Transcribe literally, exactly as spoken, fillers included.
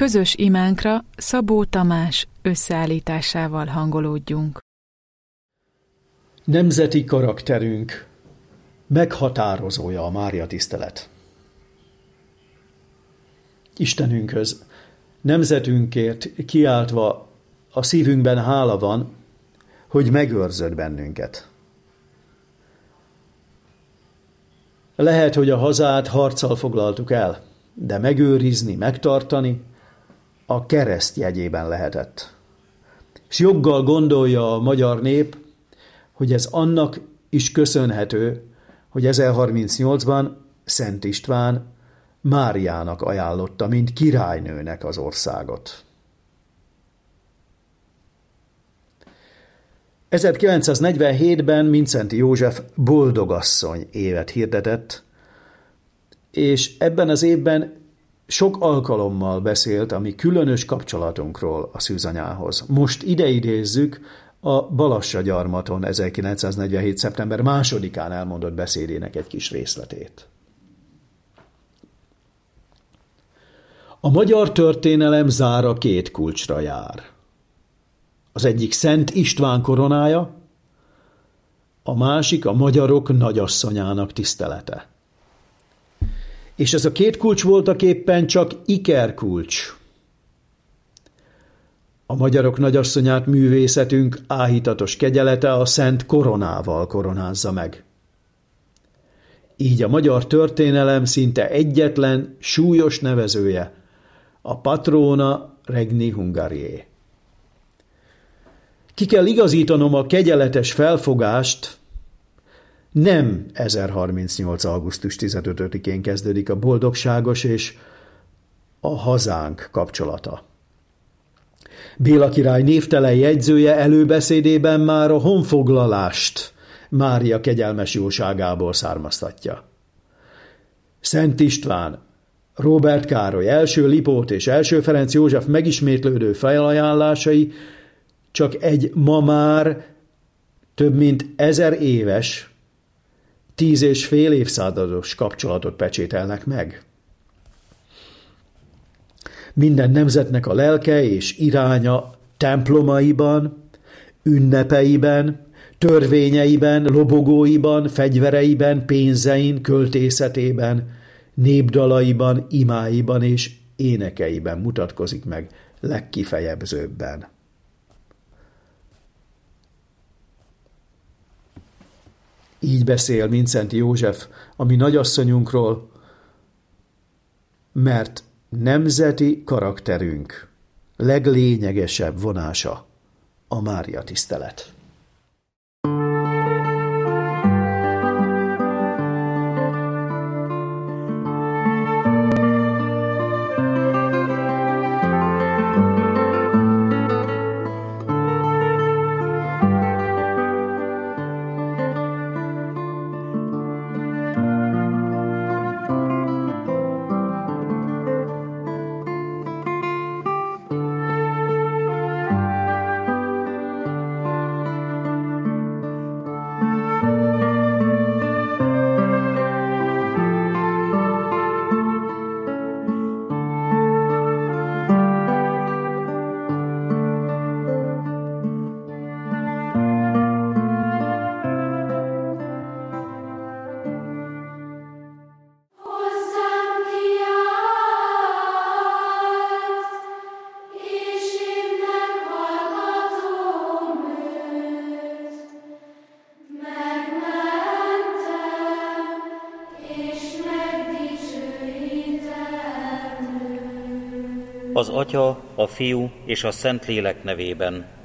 Közös imánkra Szabó Tamás összeállításával hangolódjunk. Nemzeti karakterünk meghatározója a Mária tisztelet. Istenünkhöz, nemzetünkért kiáltva a szívünkben hála van, hogy megőrzött bennünket. Lehet, hogy a hazát harccal foglaltuk el, de megőrizni, megtartani a kereszt jegyében lehetett. És joggal gondolja a magyar nép, hogy ez annak is köszönhető, hogy ezerharmincnyolcban Szent István Máriának ajánlotta, mint királynőnek az országot. ezerkilencszáznegyvenhétben Mindszenty József boldogasszony évet hirdetett, és ebben az évben sok alkalommal beszélt a mi különös kapcsolatunkról a szűzanyához. Most ide idézzük a Balassa-gyarmaton ezerkilencszáznegyvenhét. szeptember másodikán elmondott beszédének egy kis részletét. A magyar történelem zára két kulcsra jár. Az egyik Szent István koronája, a másik a magyarok nagyasszonyának tisztelete. És ez a két kulcs voltaképpen csak ikerkulcs. A magyarok nagyasszonyát művészetünk áhítatos kegyelete a szent koronával koronázza meg. Így a magyar történelem szinte egyetlen, súlyos nevezője a patrona regni Hungariae. Ki kell igazítanom a kegyeletes felfogást, nem ezerharmincnyolc. augusztus tizenötödikén kezdődik a boldogságos és a hazánk kapcsolata. Béla király névtelen jegyzője előbeszédében már a honfoglalást Mária kegyelmes jóságából származtatja. Szent István, Róbert Károly, első Lipót és első Ferenc József megismétlődő felajánlásai csak egy ma már több mint ezer éves, tíz és fél évszázados kapcsolatot pecsételnek meg. Minden nemzetnek a lelke és iránya templomaiban, ünnepeiben, törvényeiben, lobogóiban, fegyvereiben, pénzein, költészetében, népdalaiban, imáiban és énekeiben mutatkozik meg legkifejezőbben. Így beszél Mindszenty József a mi nagyasszonyunkról, mert nemzeti karakterünk leglényegesebb vonása a Mária tisztelet. Az Atya, a Fiú és a Szentlélek nevében.